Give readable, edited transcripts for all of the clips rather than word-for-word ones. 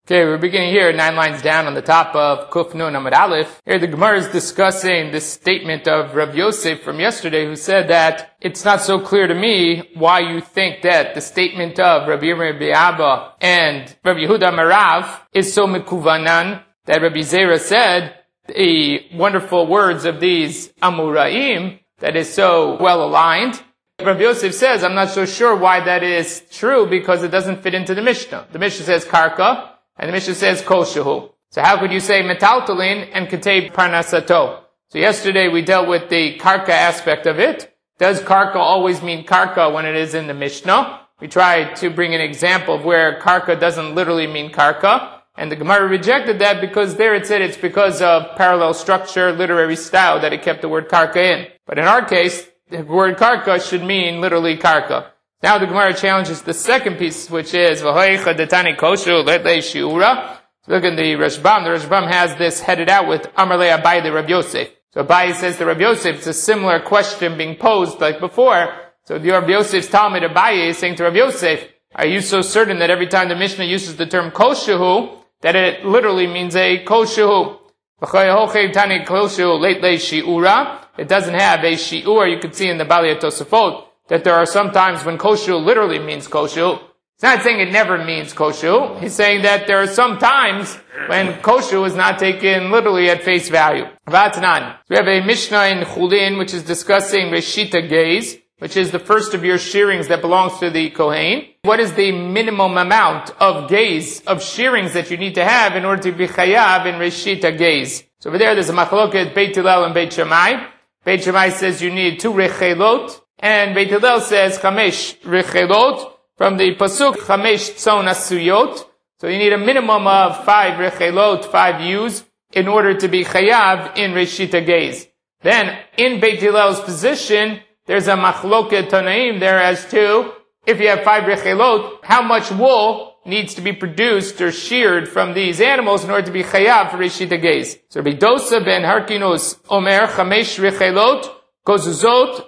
Okay, we're beginning here 9 lines down on the top of Kuf Nun Amud Aleph. Here the Gemara is discussing this statement of Rav Yosef from yesterday, who said that it's not so clear to me why you think that the statement of Rabbi Yirmiyah Abba and Rabbi Yehuda Marav is so mekuvanan, that Rabbi Zera said the wonderful words of these Amuraim that is so well aligned. Rabbi Yosef says, I'm not so sure why that is true because it doesn't fit into the Mishnah. The Mishnah says karka, and the Mishnah says kol shehu. So how could you say metaltalin and katei parnasato? So yesterday we dealt with the karka aspect of it. Does karka always mean karka when it is in the Mishnah? We tried to bring an example of where karka doesn't literally mean karka, and the Gemara rejected that because there it said it's because of parallel structure, literary style, that it kept the word karka in. But in our case, the word karka should mean literally karka. Now the Gemara challenges the second piece, which is v'hoicha detani koshu letlei shiura. So look in the Rashbam. The Rashbam has this headed out with Amar le Abaye de Rabbi Yosef. So Abaye says to Rabbi Yosef, it's a similar question being posed like before. So the Rabbi Yosef's Talmud Abaye is saying to Rabbi Yosef, are you so certain that every time the Mishnah uses the term koshu, that it literally means a koshu? V'hoicha detani koshu letlei shiura. It doesn't have a shi'ur. You could see in the Bali Tosafot that there are some times when koshu literally means koshu. He's not saying it never means koshu. He's saying that there are some times when koshu is not taken literally at face value. Vatnan. So we have a Mishnah in Chulin which is discussing Reshita Gaze, which is the first of your shearings that belongs to the Kohen. What is the minimum amount of gaze, of shearings that you need to have in order to be chayav in Reshita Gaze? So over there's a machloket Beit Hillel and Beit Shammai. Beit Shammai says you need 2 rechelot, and Beit Hillel says 5 rechelot, from the pasuk 5 tzon asuyot. So you need a minimum of 5 rechelot, 5 ewes, in order to be chayav in Reshita Gaze. Then, in Beit Hillel's position, there's a machloket tanaim there as to, if you have 5 rechelot, how much wool needs to be produced or sheared from these animals in order to be chayav for Reshita Gaze. So Rabbi Dosa ben Harkinus Omer 5 rechelot, kozuzot,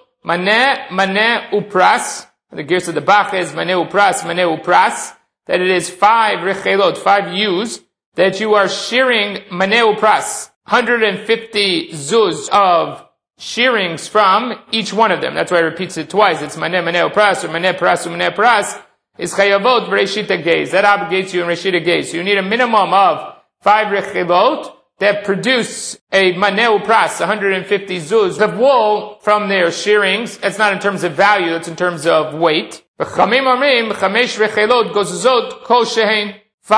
maneh upras. The gears of the Bach is maneh upras, that it is 5 rechelot, 5 ewes, that you are shearing maneh upras, 150 zuz of shearings from each one of them. That's why it repeats it twice. It's maneh upras, or maneh pras, is chayavot Reshita Gaze. That obligates you in Reshita Gaze. So you need a minimum of 5 rechelot that produce a maneh upras, 150 zuz of wool from their shearings. That's not in terms of value, that's in terms of weight. 5 rechelot gozuzot kol shehen.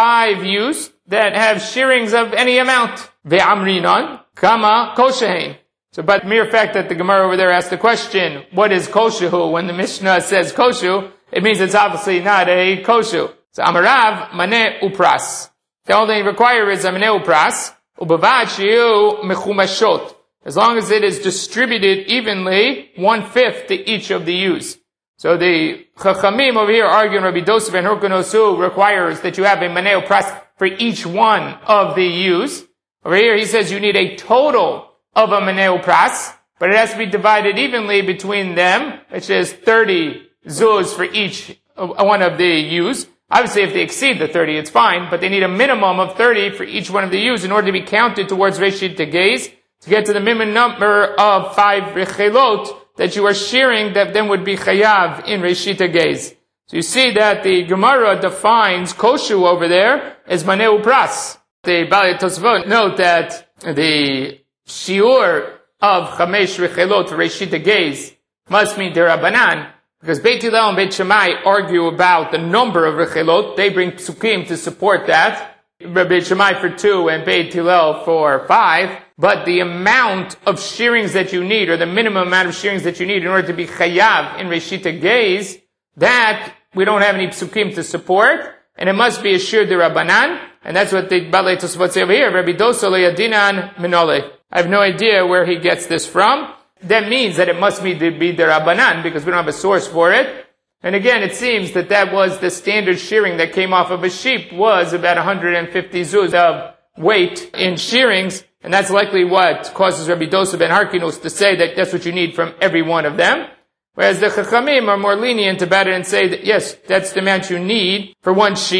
5 ewes that have shearings of any amount. Ve'amrinon kama kol shehen. So, but mere fact that the Gemara over there asked the question, what is koshu? When the Mishnah says koshu, it means it's obviously not a koshu. So, Amarav, maneh upras. The only thing required is a maneh upras, ubavad shiu mechumashot. As long as it is distributed evenly, 1/5 to each of the ewes. So the Chachamim over here arguing Rabbi Dosa ben Harkinus requires that you have a maneh upras for each one of the ewes. Over here he says you need a total of a maneh upras, but it has to be divided evenly between them, which is 30 zuz for each one of the ewes. Obviously, if they exceed the 30, it's fine, but they need a minimum of 30 for each one of the ewes in order to be counted towards Reshita Gaze, to get to the minimum number of 5 rechelot that you are shearing that then would be chayav in Reshita Gaze. So you see that the Gemara defines koshu over there as maneh upras. The Bali Tosafot note that the shiur of 5 rechelot for Reshita Gaze must mean derabanan, because Beit Hillel and Beit Shammai argue about the number of rechelot. They bring psukim to support that. Beit Shammai for 2 and Beit Hillel for 5. But the amount of shearings that you need, or the minimum amount of shearings that you need in order to be chayav in Reshita Gaze, that we don't have any psukim to support, and it must be a shir derabanan, and that's what the Balei Tosafot say over here. Rabbi Dosa leyadinan minole. I have no idea where he gets this from. That means that it must be derabanan, because we don't have a source for it. And again, it seems that that was the standard shearing that came off of a sheep, was about 150 zuz of weight in shearings, and that's likely what causes Rabbi Dosa ben Harkinus to say that that's what you need from every one of them. Whereas the Chachamim are more lenient about it and say that yes, that's the amount you need for one sheep,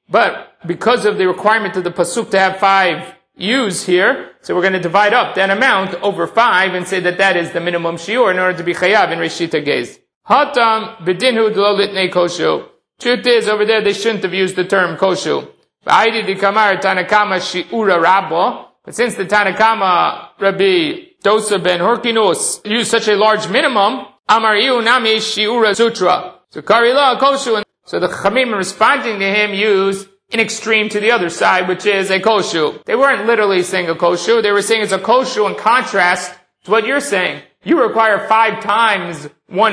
But because of the requirement of the pasuk to have 5 U's here, so we're going to divide up that amount over 5 and say that that is the minimum shiur in order to be chayav in Reshita Gez. Hatam b'dinhu d'lo litnei koshu. Truth is, over there they shouldn't have used the term koshu. V'aydi d'kamar Tanakama shi'ura rabba. But since the Tanakama, Rabbi Dosa ben Horkinus, used such a large minimum, Amar Iu Nami Shiura Sutra. So Karila Koshu. So the Chamim responding to him used an extreme to the other side, which is a koshu. They weren't literally saying a koshu. They were saying it's a koshu in contrast to what you're saying. You require 5 times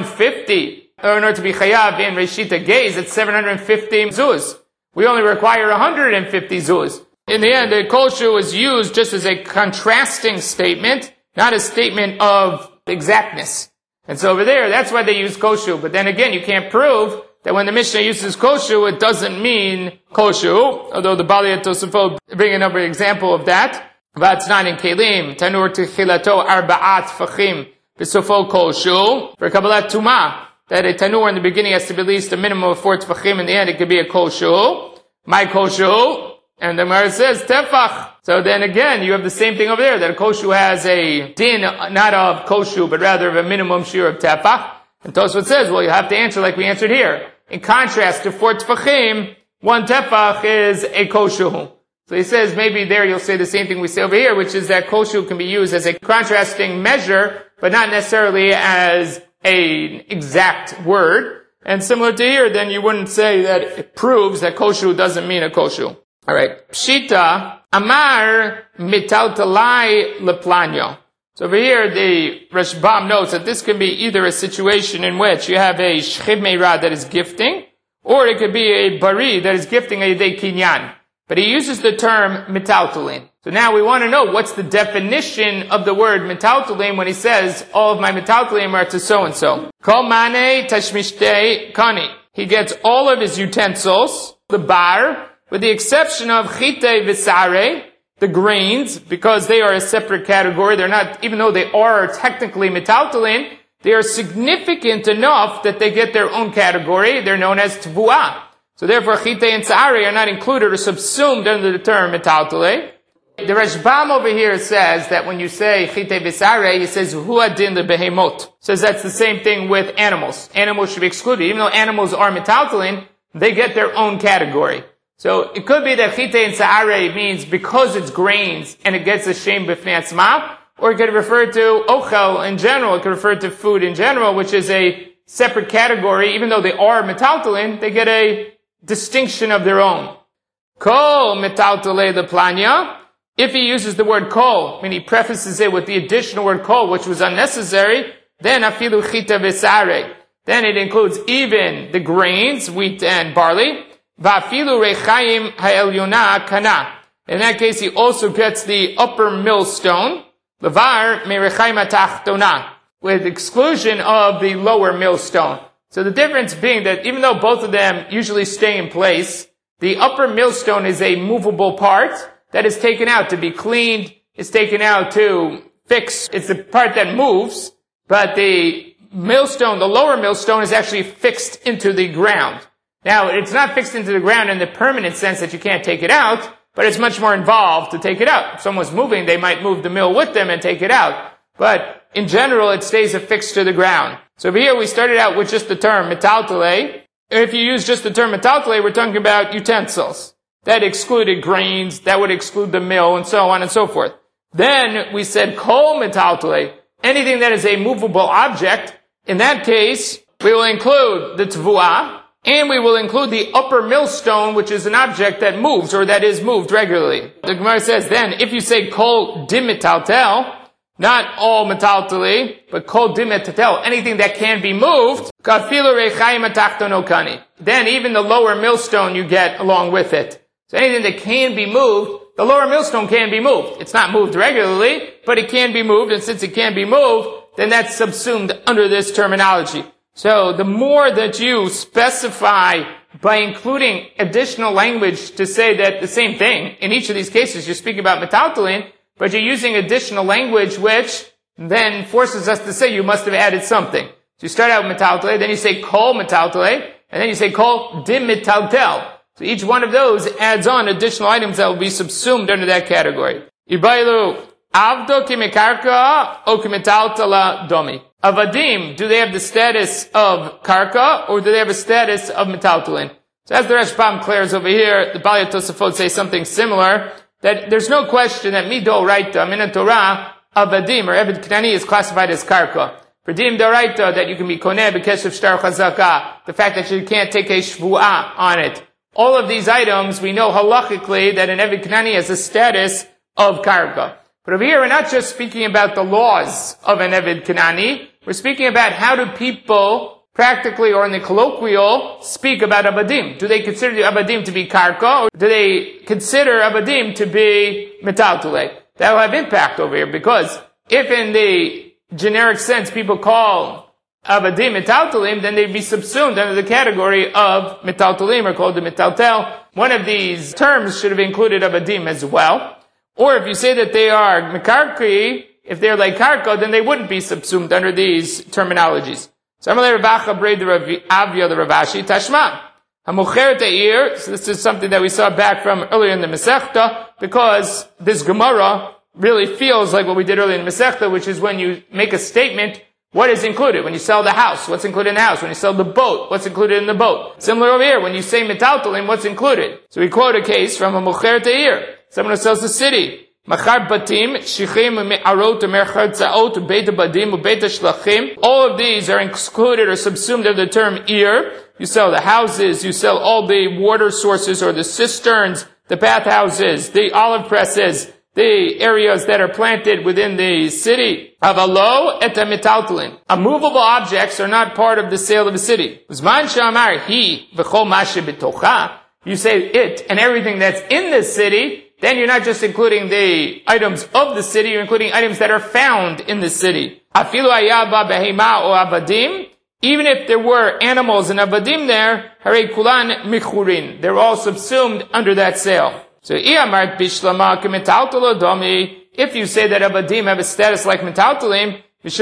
150 in order to be chayav in Reshita Gez. It's 750 zuz. We only require 150 zuz. In the end, the koshu is used just as a contrasting statement, not a statement of exactness. And so over there, that's why they use koshu. But then again, you can't prove that when the Mishnah uses koshu, it doesn't mean koshu, although the Bali and Tosafot bring another example of that. Vatznan in Kelim, Tanur Techilato Arba'at Fachim, B'sofo koshu, for Kabbalat Tumah, that a tanur in the beginning has to be at least a minimum of 4 tefachim, in the end it could be a koshu. My koshu, and the Gemara says tefach. So then again, you have the same thing over there, that a koshu has a din, not of koshu, but rather of a minimum shiur of tefach. And Tosfot says, well, you have to answer like we answered here. In contrast to 4 tefachim, 1 tefach is a koshu. So he says maybe there you'll say the same thing we say over here, which is that koshu can be used as a contrasting measure, but not necessarily as an exact word. And similar to here, then you wouldn't say that it proves that koshu doesn't mean a koshu. Alright. Pshita, Amar mitaltalai leplanyo. So over here, the Rashbam notes that this can be either a situation in which you have a shchiv meira that is gifting, or it could be a bari that is gifting a yedei kinyan. But he uses the term metaltalin. So now we want to know what's the definition of the word metaltalin when he says, all of my metaltalim are to so-and-so. Kol mane tashmishtei kani. He gets all of his utensils, the bar, with the exception of chite v'sare, the grains, because they are a separate category. They're not, even though they are technically metaltalin, they are significant enough that they get their own category. They're known as tvuah. So therefore, chite and sare are not included or subsumed under the term metaltalin. The Rashbam over here says that when you say chite v'sare, he says huadin the behemot. Says that's the same thing with animals. Animals should be excluded. Even though animals are metaltalin, they get their own category. So it could be that chite and sa'are means because it's grains and it gets a shem b'fnei atzma, or it could refer to ochel in general, it could refer to food in general, which is a separate category. Even though they are metaltalin, they get a distinction of their own. Kol metaltale the planya. If he uses the word kol, when he prefaces it with the additional word kol, which was unnecessary, then afilu chite v'sare. Then it includes even the grains, wheat and barley. Va'afilu rechayim ha'elyona kana. In that case, he also gets the upper millstone, levar merechayim ha'tachtona, with exclusion of the lower millstone. So the difference being that even though both of them usually stay in place, the upper millstone is a movable part that is taken out to be cleaned, it's taken out to fix. It's the part that moves, but the millstone, the lower millstone, is actually fixed into the ground. Now, it's not fixed into the ground in the permanent sense that you can't take it out, but it's much more involved to take it out. If someone's moving, they might move the mill with them and take it out. But in general, it stays affixed to the ground. So over here, we started out with just the term metaltale. If you use just the term metaltale, we're talking about utensils. That excluded grains, that would exclude the mill, and so on and so forth. Then we said kol metaltale, anything that is a movable object. In that case, we will include the tvuah, and we will include the upper millstone, which is an object that moves, or that is moved regularly. The Gemara says then, if you say kol dim metaltel, not all metaltali, but kol dim metaltel, anything that can be moved, kafilu rechayim atachtono kani. Then even the lower millstone you get along with it. So anything that can be moved, the lower millstone can be moved. It's not moved regularly, but it can be moved, and since it can be moved, then that's subsumed under this terminology. So the more that you specify by including additional language to say that the same thing, in each of these cases you're speaking about metaltalin, but you're using additional language which then forces us to say you must have added something. So you start out with metaltalin, then you say kol metaltalin, and then you say kol dim metaltel. So each one of those adds on additional items that will be subsumed under that category. Ibailu avdo kimekarka o kimetaltala domi. Avadim, do they have the status of karka or do they have a status of metaltalin? So as the Rashbam clears over here, the Balya Tosafot say something similar, that there's no question that midoraita, min Torah, avadim or Eved Knani is classified as karka. For dim doraita, that you can be koneh b'keshev shtar chazaka, the fact that you can't take a shvu'ah on it. All of these items, we know halachically that an Eved Knani has a status of karka. But over here, we're not just speaking about the laws of an Eved Knani, we're speaking about how do people practically or in the colloquial speak about abadim. Do they consider the abadim to be karka or do they consider abadim to be metaltule? That will have impact over here because if in the generic sense people call abadim metaltulim, then they'd be subsumed under the category of metaltulim or called the metaltel. One of these terms should have included abadim as well. Or if you say that they are mekarki, if they're like karka, then they wouldn't be subsumed under these terminologies. So this is something that we saw back from earlier in the Masechta, because this Gemara really feels like what we did earlier in the Masechta, which is when you make a statement, what is included? When you sell the house, what's included in the house? When you sell the boat, what's included in the boat? Similar over here, when you say metaltalim, what's included? So we quote a case from a Mocher Te'ir, someone who sells the city. Machar batim, shichim, me'arot, merchar tza'ot, beta badim, beta shlachim. All of these are included or subsumed under the term ir. You sell the houses, you sell all the water sources or the cisterns, the bathhouses, the olive presses, the areas that are planted within the city. Avalo et metaltalin. Immovable objects are not part of the sale of the city. Uzman shamar hi v'chol mashe b'tocha. You say it and everything that's in the city, then you're not just including the items of the city, you're including items that are found in the city. Afilu ayaba behema o abadim. Even if there were animals and abadim there, harei kulan michurin. They're all subsumed under that sale. So, if you say that abadim have a status like metaltalim,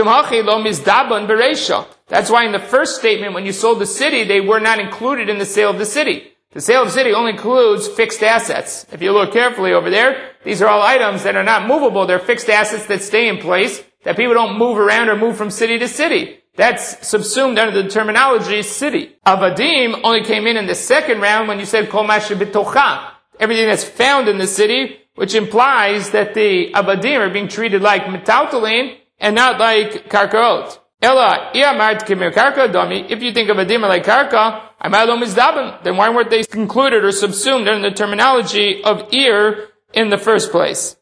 that's why in the first statement, when you sold the city, they were not included in the sale of the city. The sale of the city only includes fixed assets. If you look carefully over there, these are all items that are not movable. They're fixed assets that stay in place, that people don't move around or move from city to city. That's subsumed under the terminology city. Abadim only came in the second round when you said kol mashe b'tocha. Everything that's found in the city, which implies that the abadim are being treated like metaltalin and not like karkaot. Ella, if you think abadim are like karka, then why weren't they included or subsumed under the terminology of ir in the first place?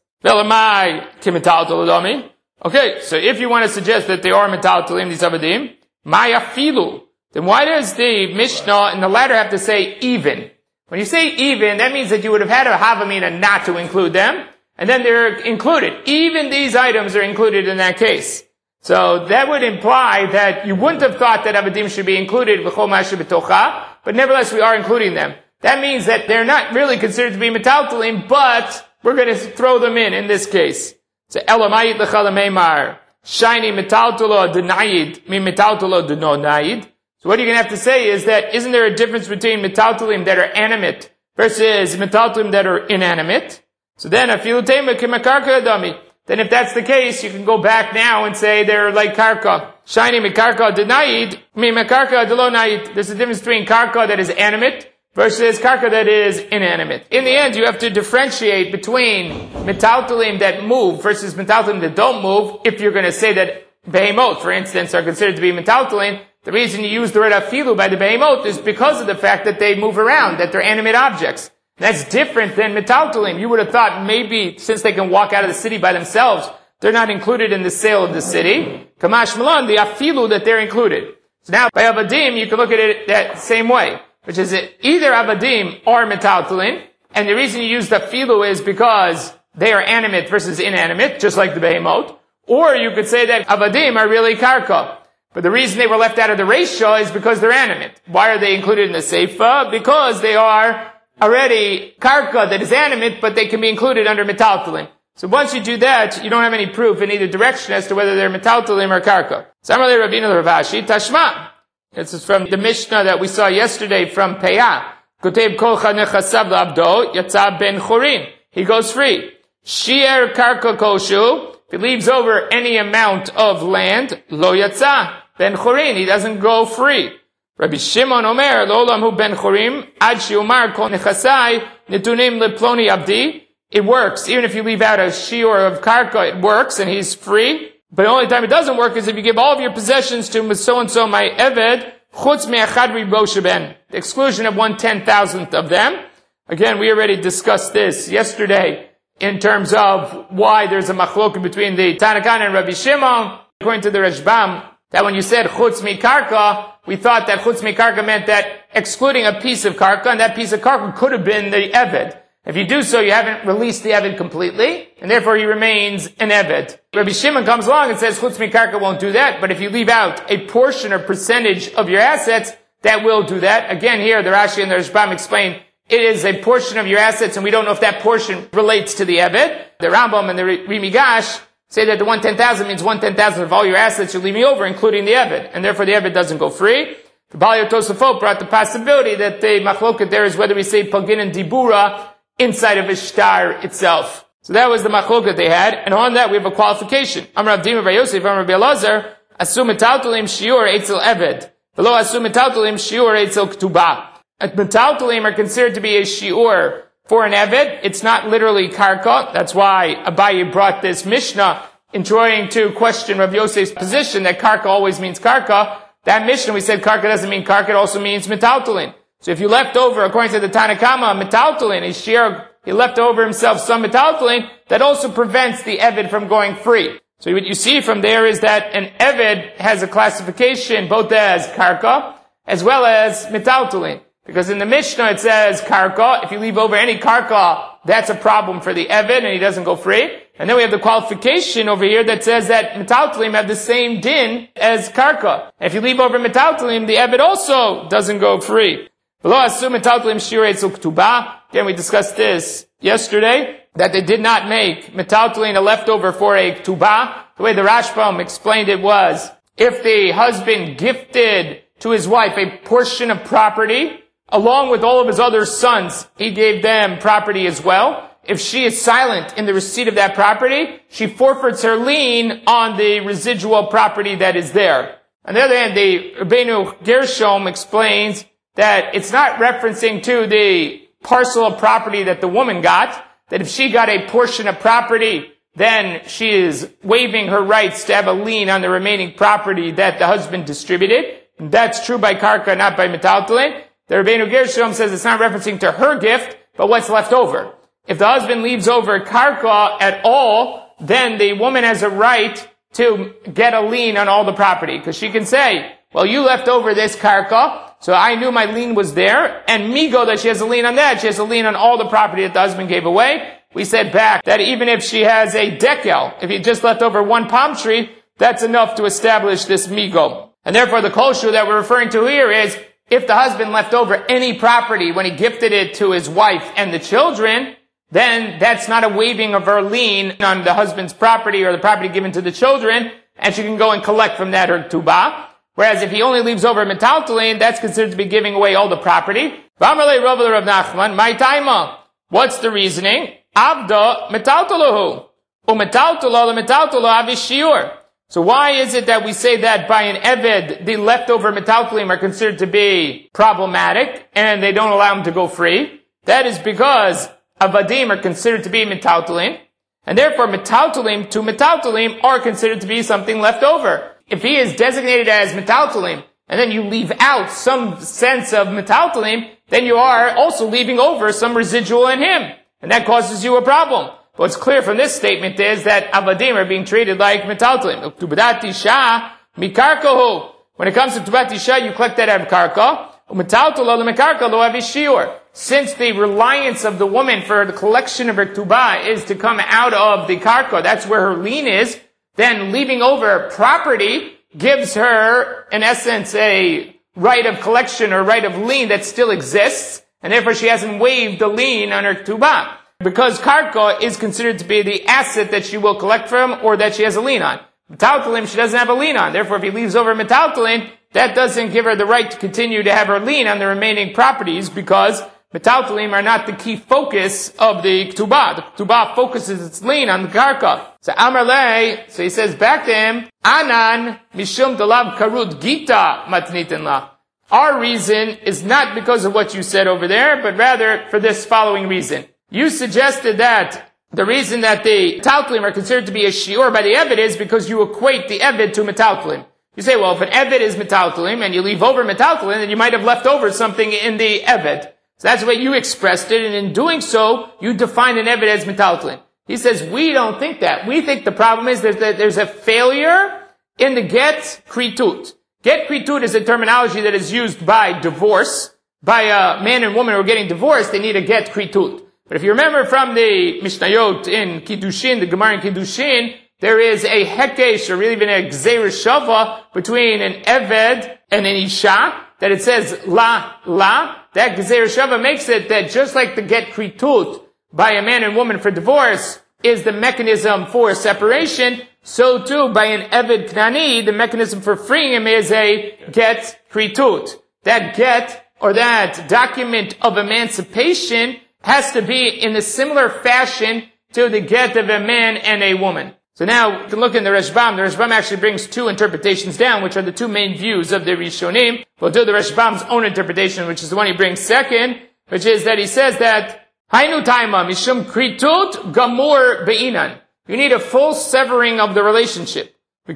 Okay, so if you want to suggest that they are metaltalim, these abadim, mayafilu, then why does the Mishnah in the latter have to say even? When you say even, that means that you would have had a havamina not to include them, and then they're included. Even these items are included in that case. So that would imply that you wouldn't have thought that abadim should be included v'chol mashe b'tocha, but nevertheless we are including them. That means that they're not really considered to be metaltalim, but we're going to throw them in this case. So elamayit l'chalameimar shiny metaltalo denayid mi metaltalo denonayid. So what you're going to have to say is that isn't there a difference between metaltalim that are animate versus metaltalim that are inanimate? So then afilu tema kimakarka adami. Then if that's the case, you can go back now and say they're like karka. Shiny mekarka denayid mi mekarka delonayid. There's a difference between karka that is animate versus karka that is inanimate. In the end, you have to differentiate between metaltalim that move versus metaltalim that don't move. If you're going to say that behemoth, for instance, are considered to be metaltalim, the reason you use the word afilu by the behemoth is because of the fact that they move around, that they're animate objects. That's different than metaltalim. You would have thought maybe since they can walk out of the city by themselves, they're not included in the sale of the city. Kamash Malan, the afilu that they're included. So now by abadim, you can look at it that same way, which is that either abadim or metaltalim, and the reason you use the afilu is because they are animate versus inanimate, just like the behemoth. Or you could say that abadim are really karka. But the reason they were left out of the ratio is because they're animate. Why are they included in the seifa? Because they are already karka that is animate, but they can be included under metaltalim. So once you do that, you don't have any proof in either direction as to whether they're metaltalim or karka. Samarle Rabbeinu Rav Ashi Tashma. This is from the Mishnah that we saw yesterday from Peah. Koteb kol chanechasav l'abdo, yatsa ben chorin. He goes free. Shi'er karka koshu, if he leaves over any amount of land, lo yatsa ben chorin. He doesn't go free. Rabbi Shimon Omer, lo olam hu ben chorim, ad shi'umar kol nechasai, netunim leploni abdi. It works. Even if you leave out a shiur of karka, it works, and he's free. But the only time it doesn't work is if you give all of your possessions to so-and-so, my eved, chutz me'achad ribo sheben, the exclusion of 1/10,000th of them. Again, we already discussed this yesterday in terms of why there's a machloket between the Tanna Kama and Rabbi Shimon. According to the Rashbam, that when you said chutz mikarka, we thought that chutz mikarka meant that excluding a piece of karka, and that piece of karka could have been the eved. If you do so, you haven't released the eved completely, and therefore he remains an eved. Rabbi Shimon comes along and says chutz mikarka won't do that, but if you leave out a portion or percentage of your assets, that will do that. Again, here the Rashi and the Rashbam explain it is a portion of your assets, and we don't know if that portion relates to the eved. The Rambam and the Rimigash say that the 1/10,000 means 1/10,000 of all your assets you're leaving over, including the eved, and therefore the eved doesn't go free. The Balei Tosafot brought the possibility that the machloket there is whether we say pagin and dibura inside of a shtar itself. So that was the machloket they had, and on that we have a qualification. Amar Rav Dima bar Yosef, Amar Rabbi Elazar, asu metaltalim shiur eitzel eved, v'lo asu metaltalim shiur eitzel ketubah. Metaltalim are considered to be a shiur for an eved. It's not literally karka. That's why Abaye brought this Mishnah in trying to question Rav Yosef's position that karka always means karka. That Mishnah, we said karka doesn't mean karka, it also means metaltalim. So if you left over, according to the Tanna Kama, metaltalin, he left over himself some metaltalin, that also prevents the eved from going free. So what you see from there is that an eved has a classification both as karka as well as metaltalin. Because in the Mishnah it says karka, if you leave over any karka, that's a problem for the eved and he doesn't go free. And then we have the qualification over here that says that metaltalim have the same din as karka. And if you leave over metaltalim, the eved also doesn't go free. Again, we discussed this yesterday, that they did not make metaltalin a leftover for a ktubah. The way the Rashbam explained it was, if the husband gifted to his wife a portion of property, along with all of his other sons, he gave them property as well. If she is silent in the receipt of that property, she forfeits her lien on the residual property that is there. On the other hand, the Rabbeinu Gershom explains that it's not referencing to the parcel of property that the woman got, that if she got a portion of property, then she is waiving her rights to have a lien on the remaining property that the husband distributed. And that's true by karka, not by metaltalin. The Rabbeinu Gershom says it's not referencing to her gift, but what's left over. If the husband leaves over karka at all, then the woman has a right to get a lien on all the property, because she can say, well, you left over this karka, so I knew my lien was there, and migo that she has a lien on that, she has a lien on all the property that the husband gave away. We said back that even if she has a dekel, if you just left over one palm tree, that's enough to establish this migo. And therefore the kosher that we're referring to here is, if the husband left over any property when he gifted it to his wife and the children, then that's not a waiving of her lien on the husband's property or the property given to the children, and she can go and collect from that her tubah. Whereas if he only leaves over metaltalin, that's considered to be giving away all the property. What's the reasoning? Avda metaltalahu. So why is it that we say that by an eved, the leftover metaltalim are considered to be problematic, and they don't allow him to go free? That is because avadim are considered to be metaltalim, and therefore metaltalim to metaltalim are considered to be something left over. If he is designated as metaltalim, and then you leave out some sense of metaltalim, then you are also leaving over some residual in him. And that causes you a problem. But what's clear from this statement is that avadim are being treated like metaltalim. When it comes to tubat isha, you collect that out of karka. Since the reliance of the woman for the collection of her tubah is to come out of the karka, that's where her lien is, then leaving over property gives her, in essence, a right of collection or right of lien that still exists, and therefore she hasn't waived the lien on her tubah. Because karka is considered to be the asset that she will collect from or that she has a lien on. Metaltalim she doesn't have a lien on. Therefore, if he leaves over metaltalim, that doesn't give her the right to continue to have her lien on the remaining properties because metaltalim are not the key focus of the ketubah. The ketubah focuses its lien on the karka. So Amar Lei, so he says back to him, Anan mishum dalav karut gita matnitin la. Our reason is not because of what you said over there, but rather for this following reason. You suggested that the reason that the metaltalim are considered to be a shiur by the eved is because you equate the eved to metaltalim. You say, well, if an eved is metaltalim and you leave over metaltalim, then you might have left over something in the eved. So that's the way you expressed it, and in doing so, you define an eved as metaltalim. He says, we don't think that. We think the problem is that there's a failure in the get kritut. Get kritut is a terminology that is used by divorce. By a man and woman who are getting divorced, they need a get kritut. But if you remember from the Mishnayot in Kiddushin, the Gemara in Kiddushin, there is a hekesh, or really even a gzeir shava, between an eved and an isha, that it says la. That gzeir shava makes it that just like the get kritut by a man and woman for divorce is the mechanism for separation, so too by an eved knani, the mechanism for freeing him is a get kritut. That get, or that document of emancipation, has to be in a similar fashion to the get of a man and a woman. So now, we can look in the Rashbam. The Rashbam actually brings two interpretations down, which are the two main views of the Rishonim. We'll do the Rashbam's own interpretation, which is the one he brings second, which is that he says that, Hainu taima mishum kritut gamur be'inan. You need a full severing of the relationship.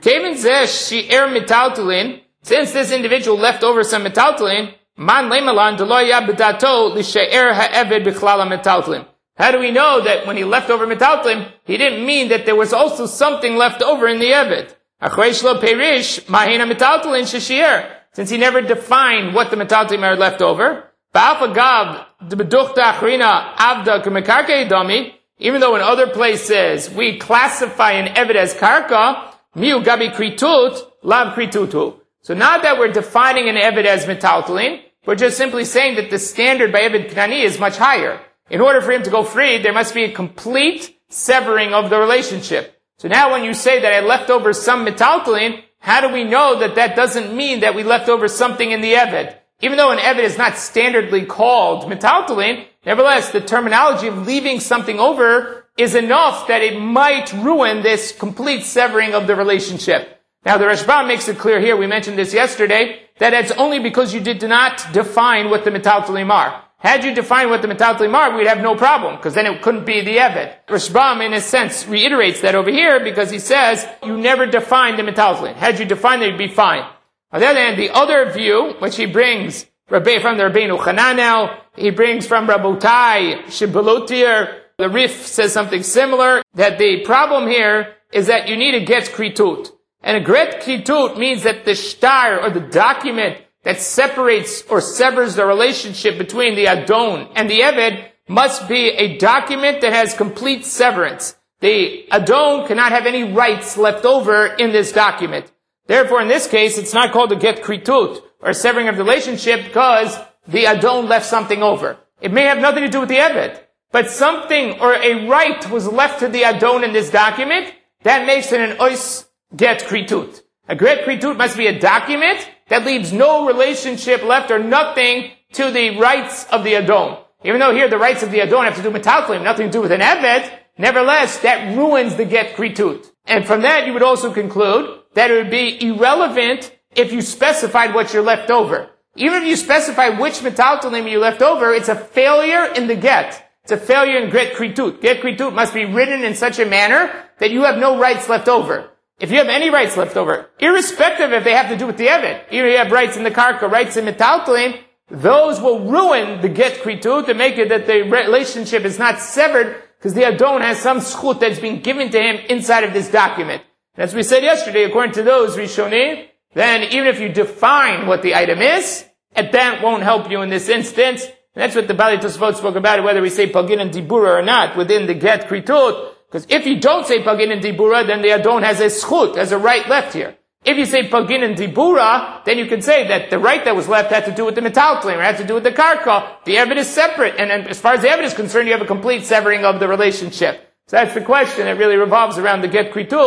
Since this individual left over some metaltalin, man leimalan delo yabdato lishe'er ha'eved bichlal metaltalin. How do we know that when he left over metaltalin, he didn't mean that there was also something left over in the eved? Achreishlo perish mahina metaltalin sheshier. Since he never defined what the metaltalin are left over, ba'afagav debeduchta achrina avda k'mekarkei dami. Even though in other places we classify an eved as karka, miu gabi kritut, lav kritutu. So not that we're defining an eved as metaltalin, we're just simply saying that the standard by eved knani is much higher. In order for him to go free, there must be a complete severing of the relationship. So now when you say that I left over some metaltalin, how do we know that that doesn't mean that we left over something in the eved? Even though an eved is not standardly called metaltalin, nevertheless, the terminology of leaving something over is enough that it might ruin this complete severing of the relationship. Now, the Rashbam makes it clear here, we mentioned this yesterday, that it's only because you did not define what the metaltalim are. Had you defined what the metaltalim are, we'd have no problem, because then it couldn't be the eved. Rashbam, in a sense, reiterates that over here, because he says, you never defined the metaltalim. Had you defined it, it'd be fine. On the other hand, the other view, which he brings from the Rabbeinu Chananel, he brings from Rabotai Shibelotir, the Rif says something similar, that the problem here is that you need a get kritut. And a get kritut means that the shtar, or the document that separates or severs the relationship between the Adon and the Eved, must be a document that has complete severance. The Adon cannot have any rights left over in this document. Therefore, in this case, it's not called a get kritut, or a severing of the relationship, because the Adon left something over. It may have nothing to do with the Eved, but something or a right was left to the Adon in this document, that makes it an ois get kritut. A get kritut must be a document that leaves no relationship left or nothing to the rights of the Adon. Even though here the rights of the Adon have to do with metaltalim, nothing to do with an Eved, nevertheless, that ruins the get kritut. And from that, you would also conclude that it would be irrelevant if you specified what you're left over. Even if you specify which metaltalim you left over, it's a failure in the get. It's a failure in get kritut. Get kritut must be written in such a manner that you have no rights left over. If you have any rights left over, irrespective if they have to do with the Eved, either you have rights in the karka, rights in metaltalim, those will ruin the get kritut to make it that the relationship is not severed because the Adon has some schut that's been given to him inside of this document. And as we said yesterday, according to those Rishonim, then even if you define what the item is, that won't help you in this instance. And that's what the Bali Tosfot spoke about, whether we say pagin and dibura or not within the get kritut. Because if you don't say pagin and dibura, then the Adon has a schut, has a right left here. If you say pagin and dibura, then you can say that the right that was left had to do with the metaltalim, or had to do with the karka. The Eved is separate, and as far as the Eved is concerned, you have a complete severing of the relationship. So that's the question that really revolves around the get kritut.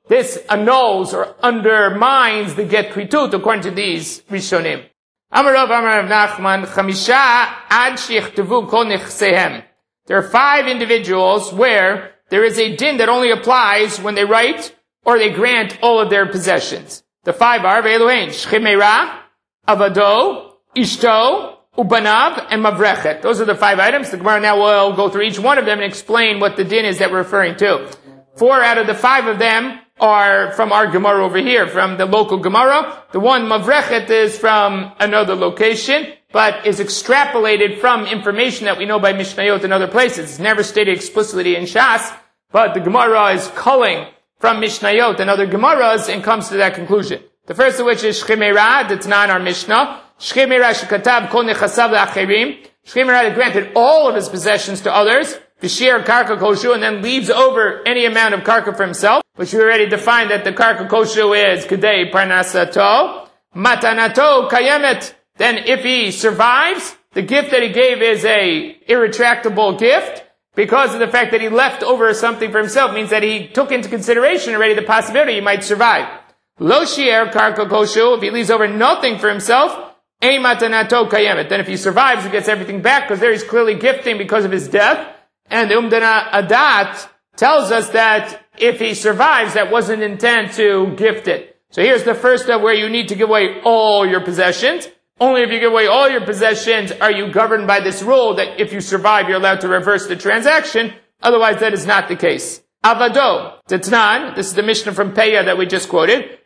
this annuls or undermines the get kritut according to these Rishonim. Amar Rav Nachman, Chamisha ad shichtavu kol nechsehem. There are 5 individuals where there is a din that only applies when they write or they grant all of their possessions. The 5 are Ve'eluhen, Shchimera, Avado, Ishto, Ubanav, and Mavrechet. Those are the 5 items. The Gemara now will go through each one of them and explain what the din is that we're referring to. 4 out of the 5 of them are from our Gemara over here, from the local Gemara. The one Mavrechet is from another location, but is extrapolated from information that we know by Mishnayot and other places. It's never stated explicitly in Shas, but the Gemara is culling from Mishnayot and other Gemaras and comes to that conclusion. The first of which is Shchimera, that's not in our Mishnah. Shchimera shekatab kol nechasav le'acherim. Shchimera granted all of his possessions to others. V'shir karka koshu, and then leaves over any amount of karka for himself, which we already defined that the karka koshu is kedei parnasato. Matanato kayemet. Then if he survives, the gift that he gave is a irretractable gift. Because of the fact that he left over something for himself means that he took into consideration already the possibility he might survive. Lo shi'er karka koshu, if he leaves over nothing for himself, ein matanato kayemet. Then if he survives, he gets everything back because there he's clearly gifting because of his death. And the Umdana Adat tells us that if he survives, that wasn't intent to gift it. So here's the first of where you need to give away all your possessions. Only if you give away all your possessions are you governed by this rule that if you survive, you're allowed to reverse the transaction. Otherwise, that is not the case. Avado, Tetnan, this is the Mishnah from Peah that we just quoted.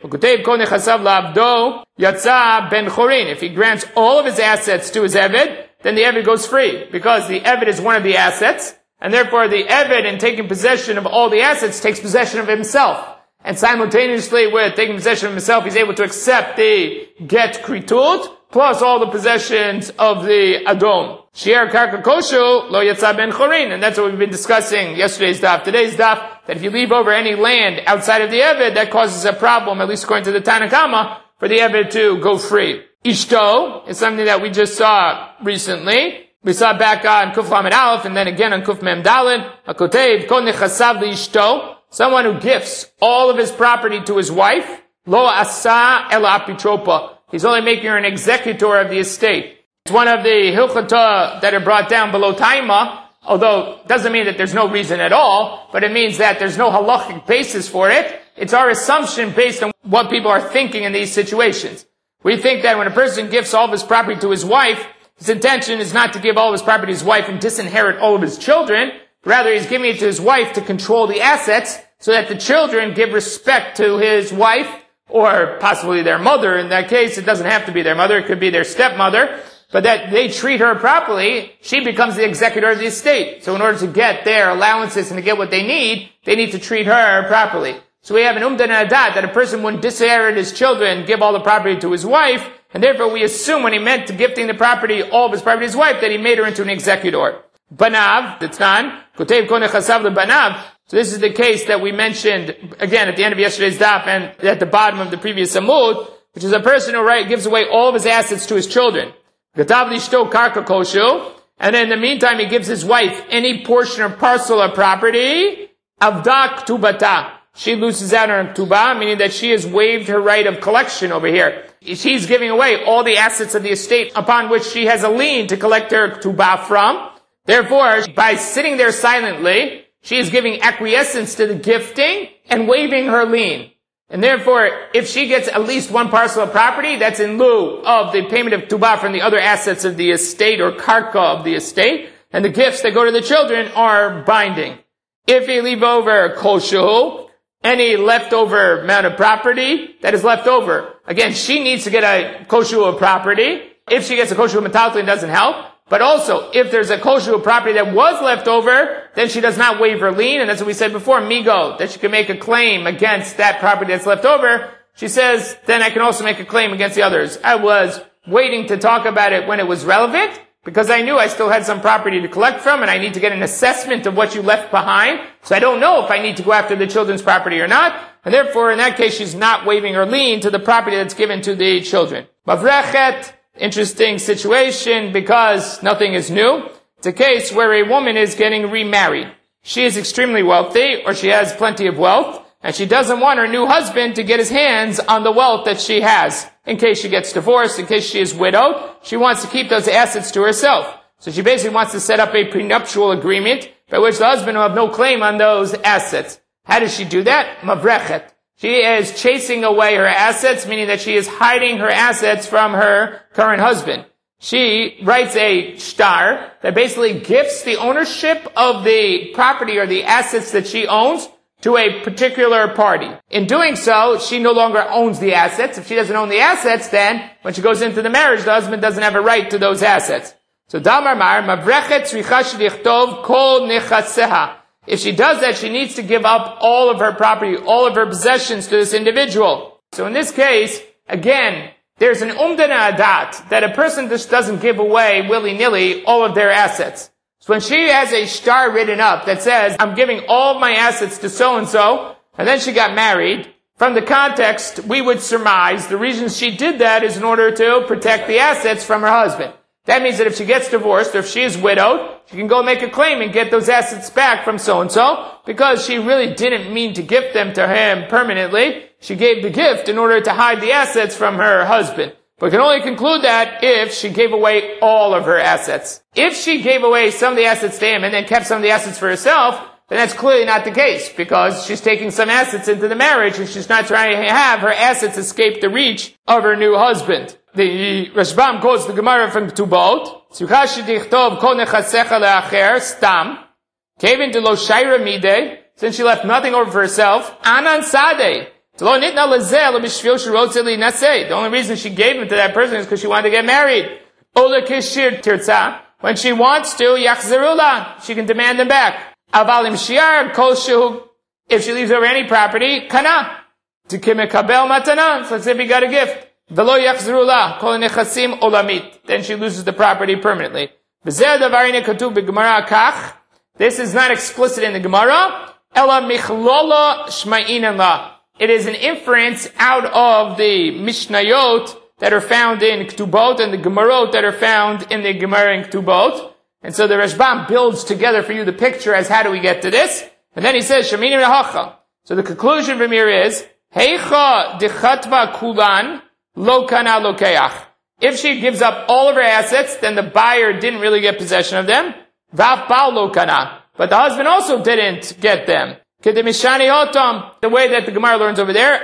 If he grants all of his assets to his Eved, then the Eved goes free, because the Eved is one of the assets, and therefore the Eved, in taking possession of all the assets, takes possession of himself. And simultaneously with taking possession of himself, he's able to accept the get kritut, plus all the possessions of the Adon. Shi'er karka koshu lo yatsa ben chorin. And that's what we've been discussing yesterday's daf, today's daf, that if you leave over any land outside of the Eved, that causes a problem, at least according to the Tanakama, for the Eved to go free. Ishto is something that we just saw recently. We saw back on Kuf Lamed Aleph, and then again on Kuf Mem Daled. Hakotev kol nechasav liishto. Someone who gifts all of his property to his wife. Lo asa ela apitropa. He's only making her an executor of the estate. It's one of the hilchotah that are brought down below Taima, although it doesn't mean that there's no reason at all, but it means that there's no halachic basis for it. It's our assumption based on what people are thinking in these situations. We think that when a person gives all of his property to his wife, his intention is not to give all of his property to his wife and disinherit all of his children. Rather, he's giving it to his wife to control the assets so that the children give respect to his wife, or possibly their mother. In that case, it doesn't have to be their mother. It could be their stepmother. But that they treat her properly, she becomes the executor of the estate. So in order to get their allowances and to get what they need to treat her properly. So we have an umdan adat that a person wouldn't disinherit his children, give all the property to his wife, and therefore we assume when he meant to gifting the property, all of his property to his wife, that he made her into an executor. Banav, that's not. Kotev kol nechasav lebanav. So this is the case that we mentioned, again, at the end of yesterday's daf and at the bottom of the previous amud, which is a person who gives away all of his assets to his children. Gatav lishto karka koshu. And then in the meantime, he gives his wife any portion or parcel of property. Avdak tubata. She loses out on her tuba, meaning that she has waived her right of collection over here. She's giving away all the assets of the estate upon which she has a lien to collect her tuba from. Therefore, by sitting there silently, she is giving acquiescence to the gifting and waiving her lien. And therefore, if she gets at least one parcel of property, that's in lieu of the payment of tuba from the other assets of the estate or karka of the estate, and the gifts that go to the children are binding. If you leave over koshu, any leftover amount of property that is left over, again, she needs to get a koshu of property. If she gets a koshu of metaltalin, it doesn't help. But also, if there's a koshu of property that was left over, then she does not waive her lien, and that's what we said before, migo, that she can make a claim against that property that's left over. She says, then I can also make a claim against the others. I was waiting to talk about it when it was relevant, because I knew I still had some property to collect from, and I need to get an assessment of what you left behind, so I don't know if I need to go after the children's property or not, and therefore, in that case, she's not waiving her lien to the property that's given to the children. Mavrechet, interesting situation because nothing is new. It's a case where a woman is getting remarried. She is extremely wealthy, or she has plenty of wealth, And she doesn't want her new husband to get his hands on the wealth that she has. In case she gets divorced, in case she is widowed, she wants to keep those assets to herself. So she basically wants to set up a prenuptial agreement by which the husband will have no claim on those assets. How does she do that? Mavrechet. She is chasing away her assets, meaning that she is hiding her assets from her current husband. She writes a shtar that basically gifts the ownership of the property or the assets that she owns to a particular party. In doing so, she no longer owns the assets. If she doesn't own the assets, then when she goes into the marriage, the husband doesn't have a right to those assets. So Damar Mar, Mavrechet tzricha shelichtov kol nechaseha. If she does that, she needs to give up all of her property, all of her possessions to this individual. So in this case, again, there's an umdana adat that a person just doesn't give away willy-nilly all of their assets. So when she has a shtar written up that says, I'm giving all of my assets to so-and-so, and then she got married, from the context, we would surmise the reason she did that is in order to protect the assets from her husband. That means that if she gets divorced or if she is widowed, she can go make a claim and get those assets back from so-and-so because she really didn't mean to gift them to him permanently. She gave the gift in order to hide the assets from her husband. But we can only conclude that if she gave away all of her assets. If she gave away some of the assets to him and then kept some of the assets for herself, then that's clearly not the case because she's taking some assets into the marriage and she's not trying to have her assets escape the reach of her new husband. The Rashbam quotes the Gemara from Ketubot. Stam. Kevin de lo shaira mide. Since she left nothing over for herself. Anan sade. The only reason she gave them to that person is because she wanted to get married. Ola kishir tirza. When she wants to, yachzerula. She can demand them back. Avalim shiar kol shehu. If she leaves over any property, kana. To kimekabel matana. So let's say we got a gift. Velo yachzerula. Kol nechasim olamit. Then she loses the property permanently. This is not explicit in the Gemara. Ela michlola shma'in la. It is an inference out of the Mishnayot that are found in Ketubot and the Gemarot that are found in the Gemara in Ketubot. And so the Rashbam builds together for you the picture as how do we get to this. And then he says, Shemini Rehacha. So the conclusion from here is, Heicha dechatva kulan lo kana lokeach. If she gives up all of her assets, then the buyer didn't really get possession of them. Vav bal lo kana. But the husband also didn't get them. The way that the Gemara learns over there,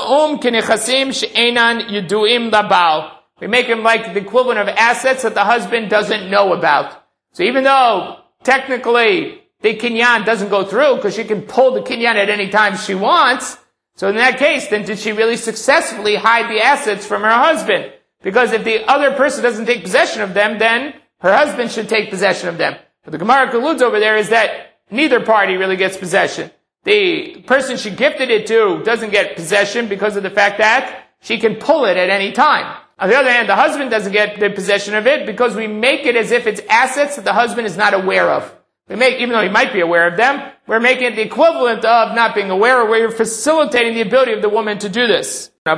we make him like the equivalent of assets that the husband doesn't know about. So even though technically the kinyan doesn't go through because she can pull the kinyan at any time she wants, so in that case, then did she really successfully hide the assets from her husband? Because if the other person doesn't take possession of them, then her husband should take possession of them. What the Gemara concludes over there is that neither party really gets possession. The person she gifted it to doesn't get possession because of the fact that she can pull it at any time. On the other hand, the husband doesn't get the possession of it because we make it as if it's assets that the husband is not aware of. We make, even though he might be aware of them, we're making it the equivalent of not being aware, or we're facilitating the ability of the woman to do this. In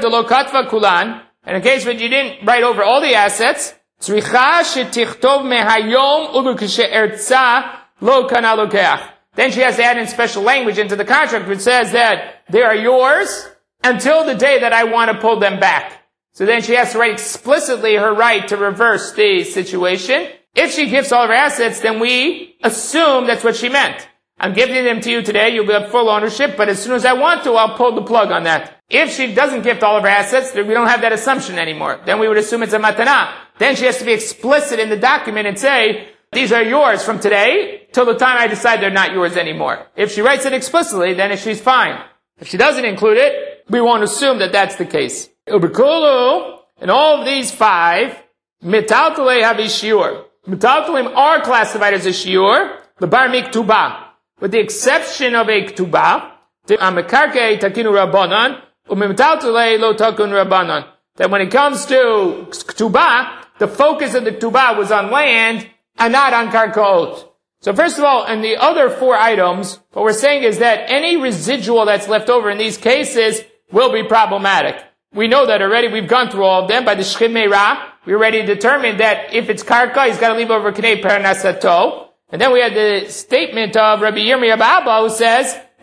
a case when you didn't write over all the assets, then she has to add in special language into the contract which says that they are yours until the day that I want to pull them back. So then she has to write explicitly her right to reverse the situation. If she gives all of her assets, then we assume that's what she meant. I'm giving them to you today, you'll have full ownership, but as soon as I want to, I'll pull the plug on that. If she doesn't gift all of her assets, then we don't have that assumption anymore. Then we would assume it's a matana. Then she has to be explicit in the document and say, these are yours from today till the time I decide they're not yours anymore. If she writes it explicitly, then she's fine. If she doesn't include it, we won't assume that that's the case. Ubikulu, in all of these five, mitaltale have a shiur. Mitaltalim are classified as a shiur, the bar miktubah. With the exception of a ktubah, amekarke takinu rabbanan, umitaltale lo takun rabbanan. That when it comes to ktubah, the focus of the ktubah was on land and not on karkaot. So first of all, in the other four items, what we're saying is that any residual that's left over in these cases will be problematic. We know that already. We've gone through all of them. By the Shchim Meirah, we already determined that if it's karka, he's got to leave over Knei Parnasato. And then we had the statement of Rabbi Yirmiyah Abba who says,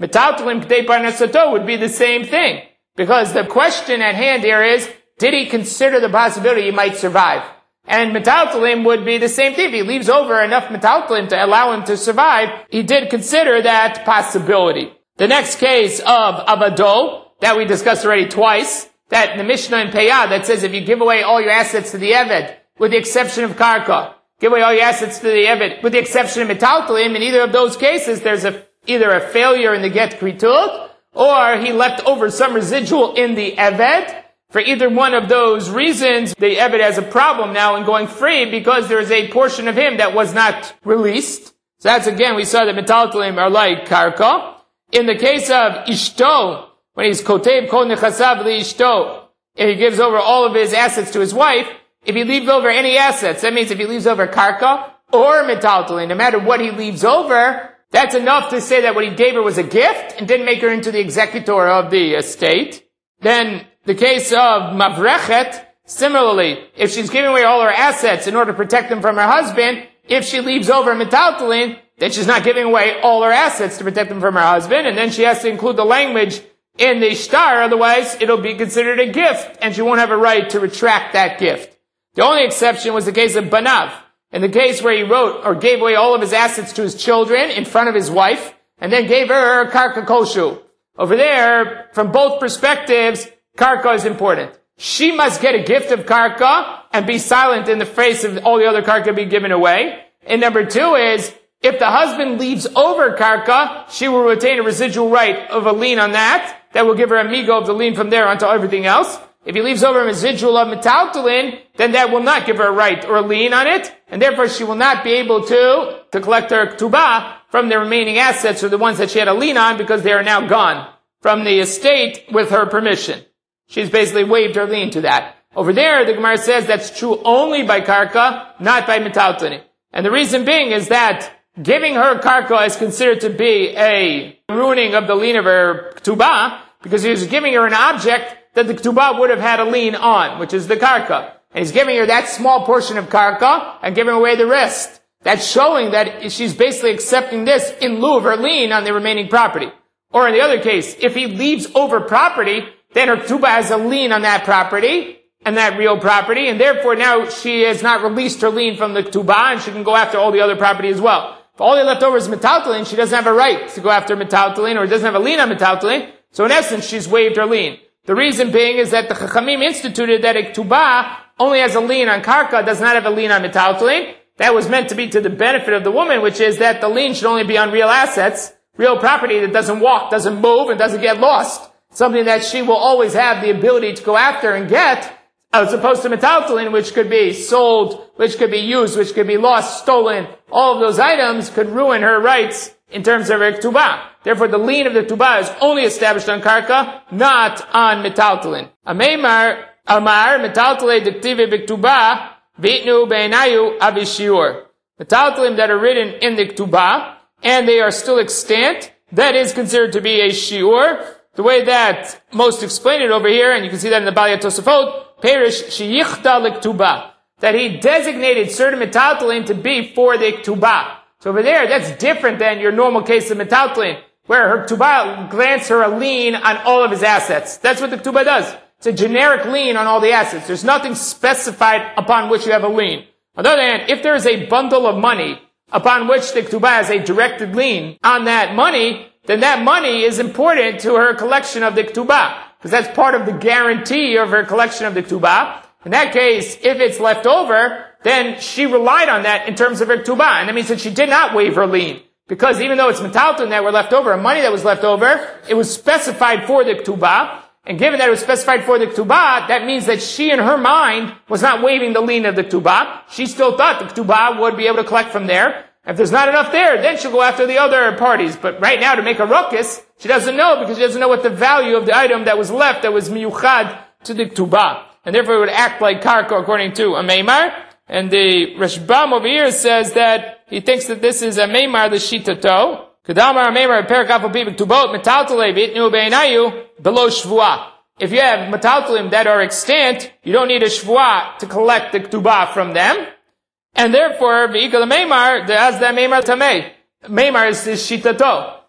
metaltalim k'dei parnasato would be the same thing. Because the question at hand here is, did he consider the possibility he might survive? And metaltalim would be the same thing. If he leaves over enough metaltalim to allow him to survive, he did consider that possibility. The next case of avado, that we discussed already twice, that in the Mishnah in Peyah that says if you give away all your assets to the Eved, with the exception of Karka, give away all your assets to the Eved, with the exception of metaltalim, in either of those cases there's either a failure in the get kritut, or he left over some residual in the Eved. For either one of those reasons, the Eved has a problem now in going free because there is a portion of him that was not released. So that's again, we saw that metaltalim are like Karka. In the case of Ishto, when he's kotev kol nechasav li Ishto, if he gives over all of his assets to his wife, if he leaves over any assets, that means if he leaves over Karka or metaltalim, no matter what he leaves over, that's enough to say that what he gave her was a gift and didn't make her into the executor of the estate. Then the case of Mavrechet, similarly, if she's giving away all her assets in order to protect them from her husband, if she leaves over metaltalim, then she's not giving away all her assets to protect them from her husband, and then she has to include the language in the shtar, otherwise it'll be considered a gift, and she won't have a right to retract that gift. The only exception was the case of Banav. In the case where he wrote or gave away all of his assets to his children in front of his wife, and then gave her Karka Koshu. Over there, from both perspectives, Karka is important. She must get a gift of Karka and be silent in the face of all the other Karka being given away. And number two is, if the husband leaves over Karka, she will retain a residual right of a lien on that. That will give her a migo of the lien from there onto everything else. If he leaves over a residual of metaltalim, then that will not give her a right or a lien on it, and therefore she will not be able to collect her ktubah from the remaining assets or the ones that she had a lien on because they are now gone from the estate with her permission. She's basically waived her lien to that. Over there, the Gemara says that's true only by karka, not by metaltalim. And the reason being is that giving her karka is considered to be a ruining of the lien of her ktubah, because he was giving her an object that the ktubah would have had a lien on, which is the karka. And he's giving her that small portion of karka and giving away the rest. That's showing that she's basically accepting this in lieu of her lien on the remaining property. Or in the other case, if he leaves over property, then her ktubah has a lien on that property, and that real property, and therefore now she has not released her lien from the ktubah, and she can go after all the other property as well. If all they left over is metaltalim, she doesn't have a right to go after metaltalim, or doesn't have a lien on metaltalim, so in essence, she's waived her lien. The reason being is that the Chachamim instituted that a ktubah only has a lien on karka, does not have a lien on metaltalim. That was meant to be to the benefit of the woman, which is that the lien should only be on real assets, real property that doesn't walk, doesn't move, and doesn't get lost. Something that she will always have the ability to go after and get, as opposed to metaltalim, which could be sold, which could be used, which could be lost, stolen. All of those items could ruin her rights in terms of her ktubah. Therefore, the lien of the ktubah is only established on karka, not on metaltalim. Ameimar, Amar, metaltalim diktive b'ktubah, v'itnu be'enayu avishiur. Metaltalim that are written in the ktubah, and they are still extant, that is considered to be a shiur. The way that most explain it over here, and you can see that in the Balya Tosafot, Perish sheyichta l'ktubah, that he designated certain metaltalim to be for the ktubah. So over there, that's different than your normal case of metaltalim, where her ktubah grants her a lien on all of his assets. That's what the ktubah does. It's a generic lien on all the assets. There's nothing specified upon which you have a lien. On the other hand, if there is a bundle of money upon which the ktubah has a directed lien on that money, then that money is important to her collection of the ktubah, because that's part of the guarantee of her collection of the ktubah. In that case, if it's left over, then she relied on that in terms of her ktubah, and that means that she did not waive her lien, because even though it's metaltalim that were left over, money that was left over, it was specified for the ktubah, and given that it was specified for the ktubah, that means that she in her mind was not waiving the lien of the ktubah. She still thought the ktubah would be able to collect from there. If there's not enough there, then she'll go after the other parties. But right now, to make a ruckus, she doesn't know, because she doesn't know what the value of the item that was left that was miyuchad to the ktubah. And therefore it would act like karka according to a meimar. And the Rashbam over here says that he thinks that this is a meimar l'shitato. Kedamar meimar perakaf alpi ktubot metaltalim v'itnu be'enayu below shvuah. If you have metaltalim that are extant, you don't need a shvuah to collect the ktubah from them. And therefore, v'ikal meimar, as the meimar tamei. Meimar is shitato.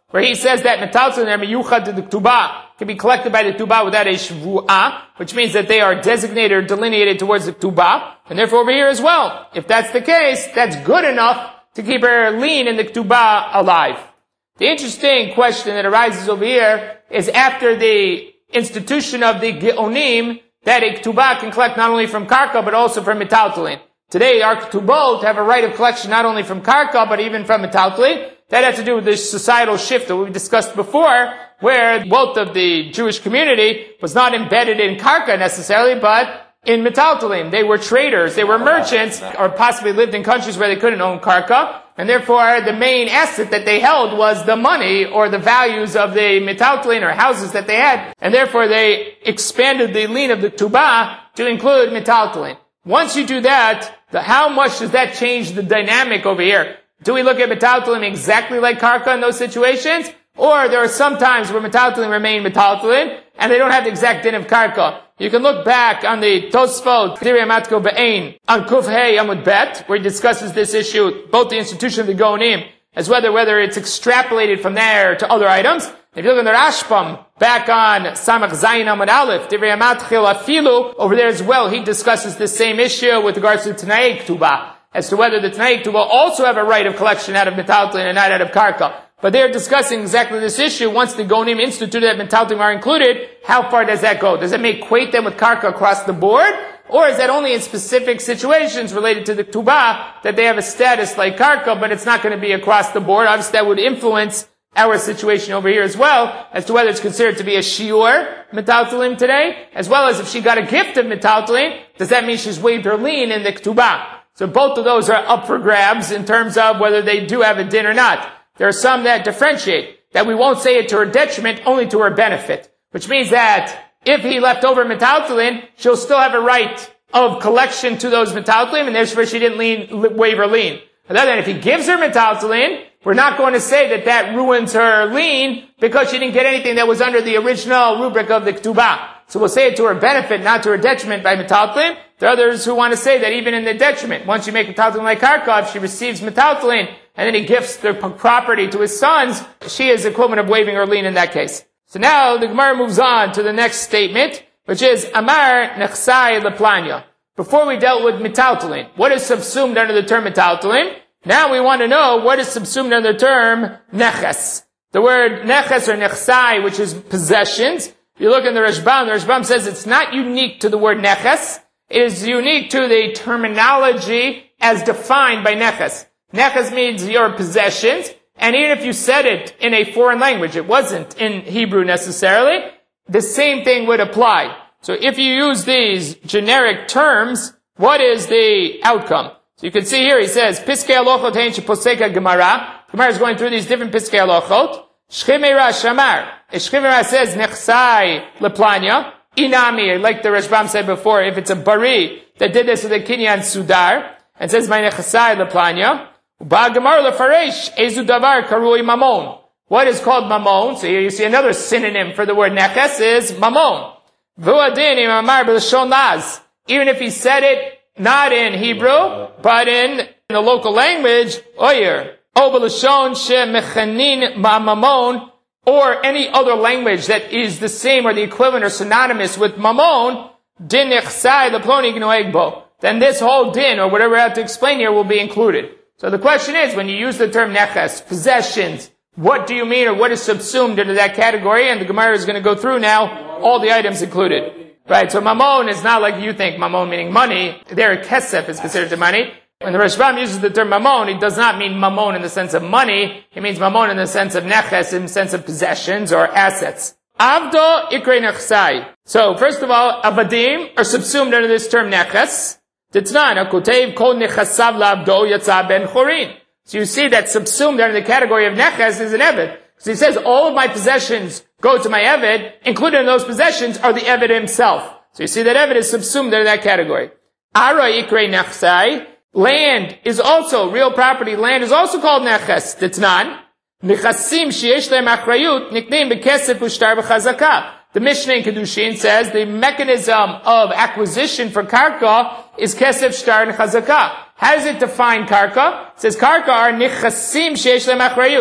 where he says that metaltalin are miyuchad to the ktubah, can be collected by the ktubah without a shvu'ah, which means that they are designated or delineated towards the ktubah, and therefore over here as well. If that's the case, that's good enough to keep her lien in the ktubah alive. The interesting question that arises over here is after the institution of the geonim, that a ktubah can collect not only from karka but also from metaltalin. Today, our ktubot have a right of collection not only from karka but even from metaltalin. That has to do with the societal shift that we discussed before, where wealth of the Jewish community was not embedded in karka necessarily, but in metaltalin. They were traders, they were merchants, or possibly lived in countries where they couldn't own karka, and therefore the main asset that they held was the money or the values of the metaltalin or houses that they had, and therefore they expanded the lien of the ktubah to include metaltalin. Once you do that, how much does that change the dynamic over here? Do we look at metaltalin exactly like karka in those situations? Or there are some times where metaltalin remain metaltalin, and they don't have the exact din of karka. You can look back on the Tosfot, Divrei Matko Be'ein, on Kuf Hey Amud Bet, where he discusses this issue, both the institution of the Gonim, as whether it's extrapolated from there to other items. If you look at the Rashbam, back on Samach Zayin Amud Aleph, Divrei Matchil Afilu, over there as well, he discusses the same issue with regards to Tanai Ktubah, as to whether the Tanai Ktubah also have a right of collection out of metaltalin and not out of karka. But they're discussing exactly this issue. Once the Gonim instituted that metaltalin are included, how far does that go? Does it equate them with karka across the board? Or is that only in specific situations related to the ktubah that they have a status like karka, but it's not going to be across the board? Obviously that would influence our situation over here as well, as to whether it's considered to be a shiur metaltalin today, as well as if she got a gift of metaltalin, does that mean she's waived her lien in the ktubah? So both of those are up for grabs in terms of whether they do have a din or not. There are some that differentiate, that we won't say it to her detriment, only to her benefit. Which means that if he left over metaltalin, she'll still have a right of collection to those metaltalin, and therefore she didn't waive her lien. On the other hand, if he gives her metaltalin, we're not going to say that that ruins her lien because she didn't get anything that was under the original rubric of the ktubah. So we'll say it to her benefit, not to her detriment by metaltalin. There are others who want to say that even in the detriment, once you make metaltalin like karka, if she receives metaltalin, and then he gifts the property to his sons, she is the equivalent of waiving her lien in that case. So now the Gemara moves on to the next statement, which is Amar Nechsai Leplanya. Before we dealt with metaltalin, what is subsumed under the term metaltalin? Now we want to know what is subsumed under the term neches. The word neches or nechsai, which is possessions. If you look in the Rashbam says it's not unique to the word neches. It is unique to the terminology as defined by neches. Neches means your possessions, and even if you said it in a foreign language, it wasn't in Hebrew necessarily, the same thing would apply. So if you use these generic terms, what is the outcome? So you can see here, he says, Piskei Alochot hein sheposeka Gemara. Gemara is going through these different Piskei Alochot. Shchimera Shamar. Shchimera says, Nechsai Leplanya. Inami, like the Rashbam said before, if it's a bari that did this with a kinyan sudar, and says, My Nechsai Leplanya. Uba Gemara Lefaresh, Ezu Davar Karui Mamon. What is called Mamon? So here you see another synonym for the word Neches is Mamon. Vuadin Imamar B'Lashon Laz. Even if he said it not in Hebrew, but in the local language, Oyer, O B'Lashon She Mechanin Mamon, or any other language that is the same or the equivalent or synonymous with Mamon, Din Nechsai Leploni Gnoegbo. Then this whole din, or whatever I have to explain here, will be included. So the question is, when you use the term Neches, possessions, what do you mean, or what is subsumed into that category? And the Gemara is going to go through now all the items included. Right, so Mamon is not like you think, Mamon meaning money. There, Kesef is considered to money. When the Rashbam uses the term Mamon, it does not mean Mamon in the sense of money. It means Mamon in the sense of Neches, in the sense of possessions or assets. Avdo Ikrei Nechsai. So, first of all, Avadim are subsumed under this term Neches. Titznan, Akotev Kol Nechasav Lavdo Yatza Ben Chorin. So you see that subsumed under the category of Neches is an Eved. So he says, all of my possessions go to my Eved. Included in those possessions are the Eved himself. So you see that Eved is subsumed under that category. Ara Ikrei Nechsai. Land is also, real property, land is also called Neches. Titznan. Nechasim sheyesh lehem achrayut nikneim bekesef ushtar b'chazaka. The Mishnah in Kedushin says the mechanism of acquisition for karka is kesef, shtar, and chazaka. How does it define karka? It says karka are nechasim sheyesh lehem achrayut.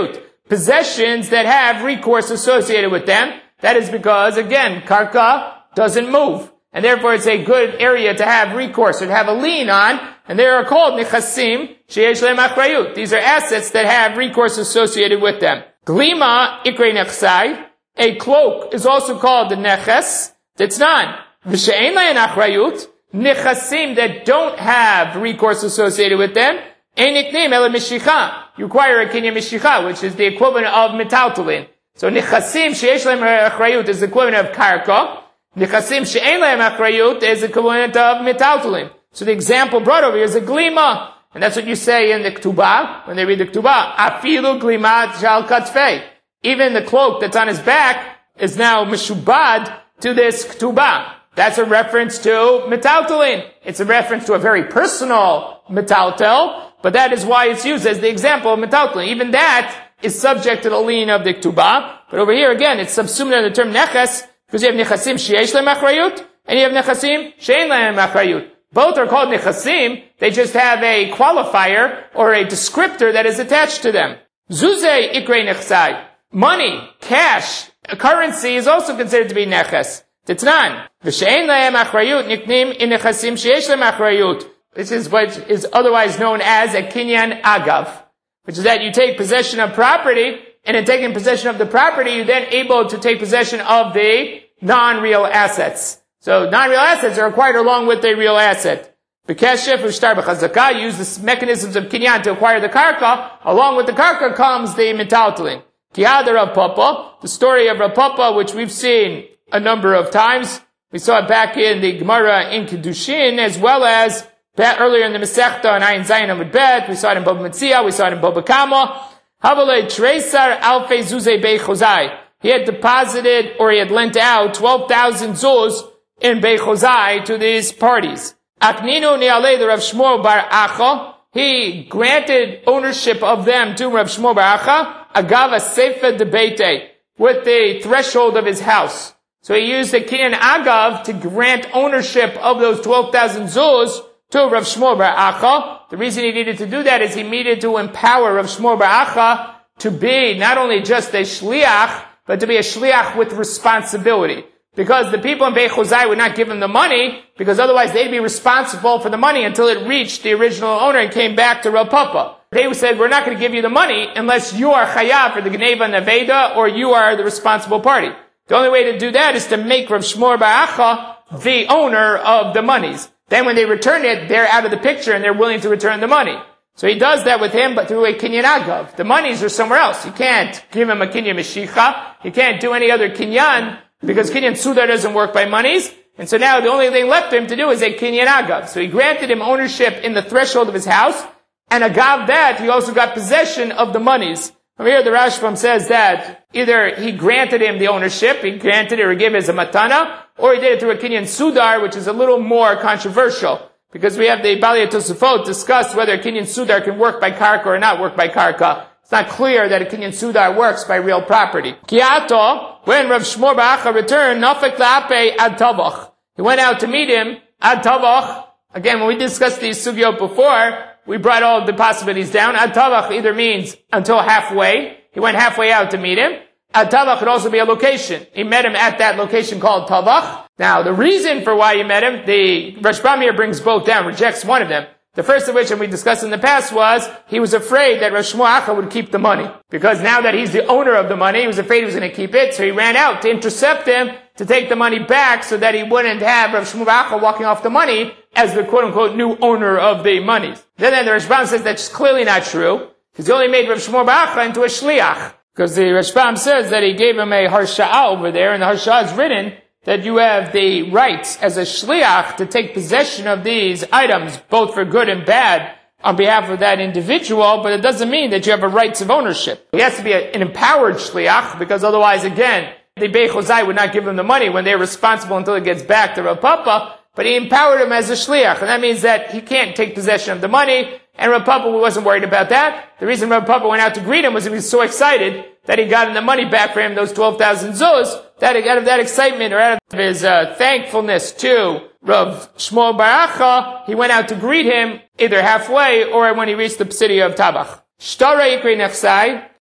possessions that have recourse associated with them. That is because, again, karka doesn't move. And therefore it's a good area to have recourse or to have a lien on. And they are called nechasim sheyesh lehem achrayut. These are assets that have recourse associated with them. Glima ikrei nechsai. A cloak is also called the neches. That's not. V'she'ein lehem achrayut. Nechasim that don't have recourse associated with them. Ein niknim ela mishicha. You require a kinyan mishicha, which is the equivalent of metaltalin. So nechasim sheyesh lehem achrayut is the equivalent of karka. Nechasim she'ein lehem achrayut is the equivalent of metaltalin. So the example brought over here is a glima. And that's what you say in the Ketubah, when they read the Ketubah. Afilu glima shal katfei. Even the cloak that's on his back is now meshubad to this Ketubah. That's a reference to metaltalin. It's a reference to a very personal metaltel, but that is why it's used as the example of metaltalin. Even that is subject to the lien of the Ketubah. But over here again, it's subsumed under the term neches, because you have nechasim sheyesh lehem achrayut, and you have nechasim she'ein lehem achrayut. Both are called nechasim, they just have a qualifier or a descriptor that is attached to them. Zuzei ikrei nechsai. Money, cash, a currency is also considered to be neches. Titnan. V'she'ein lehem achrayut niknim in nechasim sheyesh lehem achrayut. This is what is otherwise known as a kinyan agav, which is that you take possession of property, and in taking possession of the property, you're then able to take possession of the non-real assets. So non-real assets are acquired along with a real asset. B'keshef u'shtar b'chazakah, use the mechanisms of kinyan to acquire the karka. Along with the karka comes the metaltalin. Kiyad Rav Papa, the story of Rav Papa, which we've seen a number of times. We saw it back in the Gemara in Kedushin, as well as earlier in the Masechta on Ayin Zayin Amud Bet. We saw it in Baba Metzia, we saw it in Baba Kama. Havalei Tresar Alfei Zuzei Bei Chozai. He had deposited, or he had lent out 12,000 zuz in Bei Chozai to these parties. Akninu Ni'alei the Rav Shmuel Bar Acha. He granted ownership of them to Rav Shmuel Bar Acha, Agava Sefer de Beite, with the threshold of his house. So he used the kinyan agav to grant ownership of those 12,000 zuz to Rav Shmuel Bar Acha. The reason he needed to do that is he needed to empower Rav Shmuel Bar Acha to be not only just a shliach, but to be a shliach with responsibility. Because the people in Bei Chozai would not give him the money, because otherwise they'd be responsible for the money until it reached the original owner and came back to Rav Papa. They said, we're not going to give you the money unless you are chayav for the Gneva Neveda, or you are the responsible party. The only way to do that is to make Rav Shmuel Bar Acha the owner of the monies. Then when they return it, they're out of the picture and they're willing to return the money. So he does that with him, but through a kinyan agav. The monies are somewhere else. You can't give him a kinyan meshicha. You can't do any other kinyan, because kinyan sudar doesn't work by monies. And so now the only thing left for him to do is a kinyan agav. So he granted him ownership in the threshold of his house, and agav that, he also got possession of the monies. From here, the Rashbam says that either he granted him the ownership, he granted it or gave it as a matana, or he did it through a kinyan sudar, which is a little more controversial. Because we have the Balei Tosafot discuss whether a kinyan sudar can work by karka or not work by karka. It's not clear that a kinyan sudar works by real property. Kiato, when Rav Shmuel Bar Acha returned, nafek la'apei ad tavach. He went out to meet him ad tavach. Again, when we discussed these sugyot before, we brought all of the possibilities down. Ad tavach either means until halfway. He went halfway out to meet him. Ad tavach could also be a location. He met him at that location called tavach. Now, the reason for why he met him, the Rashbam here brings both down, rejects one of them. The first of which, and we discussed in the past, was he was afraid that Rav Shmuel Acha would keep the money. Because now that he's the owner of the money, he was afraid he was going to keep it, so he ran out to intercept him, to take the money back so that he wouldn't have Rav Shmuel Acha walking off the money as the quote-unquote new owner of the monies. Then the Rashbam says that's clearly not true, because he only made Rav Shmuel Acha into a shliach. Because the Rashbam says that he gave him a harsha'ah over there, and the harsha'ah is written that you have the rights as a shliach to take possession of these items, both for good and bad, on behalf of that individual, but it doesn't mean that you have a rights of ownership. He has to be an empowered shliach, because otherwise, again, the Bei Chozai would not give him the money when they're responsible until it gets back to Rav Papa, but he empowered him as a shliach, and that means that he can't take possession of the money, and Rav Papa wasn't worried about that. The reason Rav Papa went out to greet him was he was so excited that he got the money back for him, those 12,000 zuz, that out of that excitement, or out of his thankfulness to Rav Shmuel Bar Acha, he went out to greet him either halfway or when he reached the city of Tabach. Shtara Ikri Nechsai,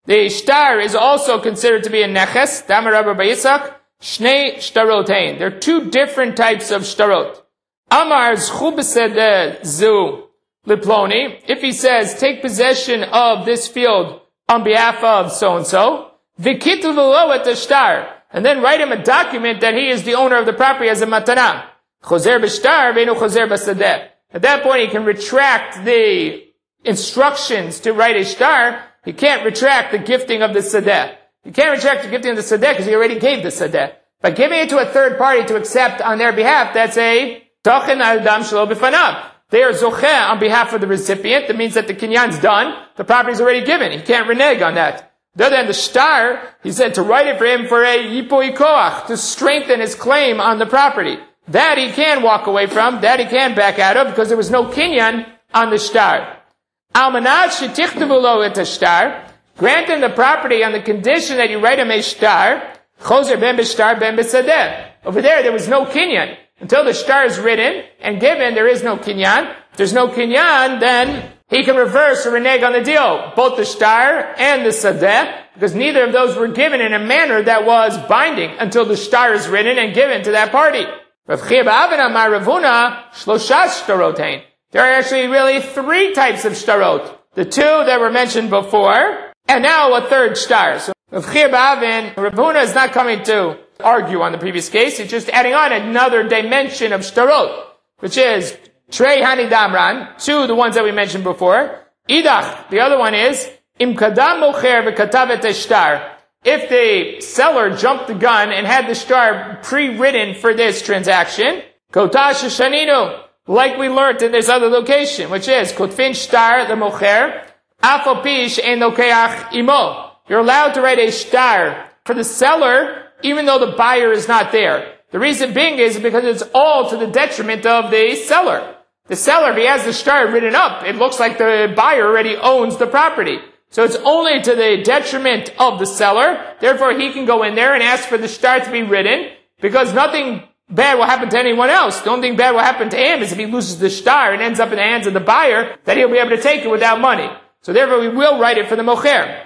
The shtar is also considered to be a neches. Damar Rabbi Yitzchak, shnei shtarotein. There are two different types of shtarot. Amar zchu b'sedeh zu liploni. If he says, take possession of this field on behalf of so-and-so, v'kitul v'lo et shtar, and then write him a document that he is the owner of the property as a matana. Chozer b'shtar v'enu chozer b'sedeh. At that point, he can retract the instructions to write a shtar. He can't retract the gifting of the sedeh. You can't retract the gifting of the sedeh because he already gave the sedeh. By giving it to a third party to accept on their behalf, that's a tochen al dam shelo b'fanav. They are zocheh on behalf of the recipient. That means that the kinyan's done. The property is already given. He can't renege on that. The other than the shtar, he said to write it for him for a yipoi koach, to strengthen his claim on the property. That he can walk away from, that he can back out of, because there was no kinyan on the shtar. Almanat shetichtavu lo et shtar, grant him the property on the condition that you write him a shtar, chozer ben b'shtar ben b'sadeh. Over there was no kinyan. Until the shtar is written and given, there is no kinyan. If there's no kinyan, then he can reverse or renege on the deal, both the shtar and the sadeh, because neither of those were given in a manner that was binding until the shtar is written and given to that party. There are actually really three types of shtarot. The two that were mentioned before, and now a third shtar. So Rav Huna is not coming to argue on the previous case. He's just adding on another dimension of shtarot, which is Trei Hani Damran, two, the ones that we mentioned before. Idach, the other one is Im Kadam Mocher v'Katav et shtar. If the seller jumped the gun and had the shtar pre-written for this transaction, Kotash Shaninu, like we learned in this other location, which is Kotfin shtar the Mocher, Afopish en Lokeach imo. You're allowed to write a shtar for the seller, even though the buyer is not there. The reason being is because it's all to the detriment of the seller. The seller, if he has the shtar written up, it looks like the buyer already owns the property. So it's only to the detriment of the seller. Therefore, he can go in there and ask for the shtar to be written, because nothing bad will happen to anyone else. The only thing bad will happen to him is if he loses the shtar and ends up in the hands of the buyer, that he'll be able to take it without money. So therefore, we will write it for the mocher.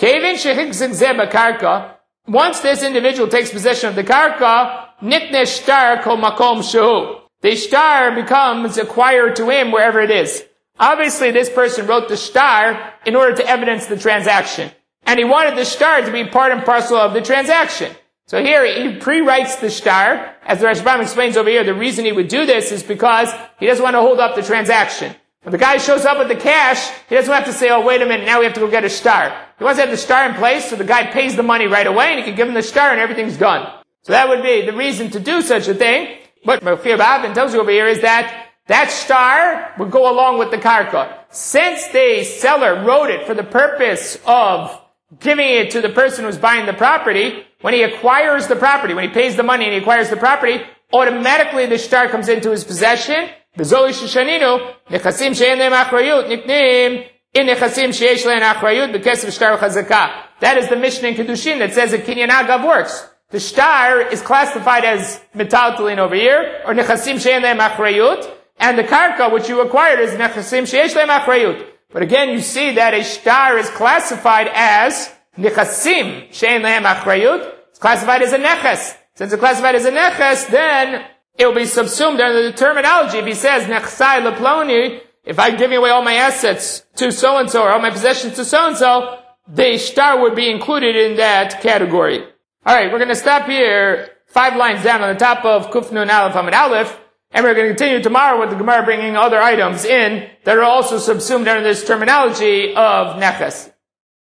Once this individual takes possession of the karka, nikne shtar kol makom shehu. The shtar becomes acquired to him wherever it is. Obviously, this person wrote the shtar in order to evidence the transaction. And he wanted the shtar to be part and parcel of the transaction. So here, he pre-writes the shtar. As the Rashbam explains over here, the reason he would do this is because he doesn't want to hold up the transaction. When the guy shows up with the cash, he doesn't have to say, oh, wait a minute, now we have to go get a shtar. He wants to have the shtar in place, so the guy pays the money right away, and he can give him the shtar, and everything's done. So that would be the reason to do such a thing. What Mechir Ba'avin tells you over here is that shtar would go along with the karka. Since the seller wrote it for the purpose of giving it to the person who's buying the property, when he acquires the property, when he pays the money and he acquires the property, automatically the shtar comes into his possession. That is the Mishnah in Kedushin that says that Kinyan Agav works. The shtar is classified as metaltalin over here, or nechasim she'en lehem achrayut, and the karka, which you acquired, is nechasim she'esh lehem achrayut. But again, you see that a shtar is classified as nechasim she'en lehem achrayut. It's classified as a neches. Since it's classified as a neches, then it will be subsumed under the terminology. If he says nechsai leploni, if I'm giving away all my assets to so-and-so, or all my possessions to so-and-so, the shtar would be included in that category. Alright, we're going to stop here, 5 lines down on the top of Kuf Nun Aleph Amud Aleph, and we're going to continue tomorrow with the Gemara bringing other items in that are also subsumed under this terminology of neches.